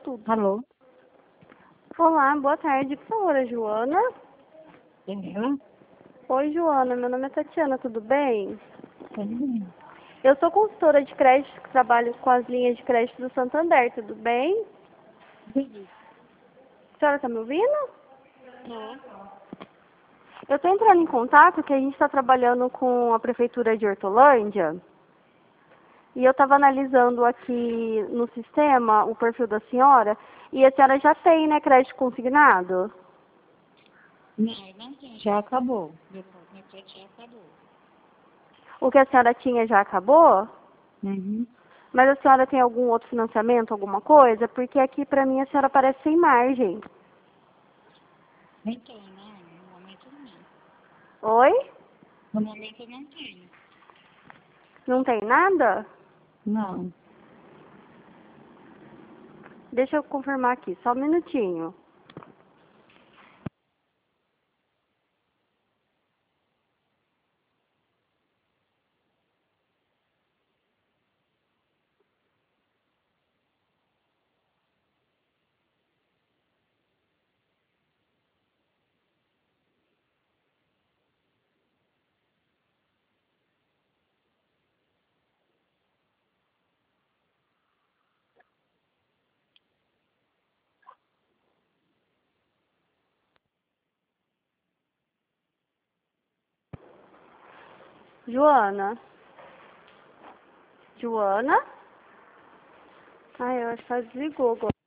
tudo. Alô? Olá, boa tarde. Por favor, a Joana? Ela? Oi, Joana. Meu nome é Tatiana, tudo bem? Tudo bem. Eu sou consultora de crédito que trabalho com as linhas de crédito do Santander, tudo bem? Entendi. A senhora está me ouvindo? Tô. Eu estou entrando em contato que a gente está trabalhando com a Prefeitura de Hortolândia. E eu estava analisando aqui no sistema o perfil da senhora. E a senhora já tem, né, crédito consignado? Não tem. Já acabou. Meu crédito já acabou. O que a senhora tinha já acabou? Uhum. Mas a senhora tem algum outro financiamento, alguma coisa? Porque aqui pra mim a senhora parece sem margem. Então, não. No momento não. Oi? No momento eu não tenho. Não tem nada? Não. Deixa eu confirmar aqui, só um minutinho. Joana? Joana? Ai, eu acho que ela desligou agora.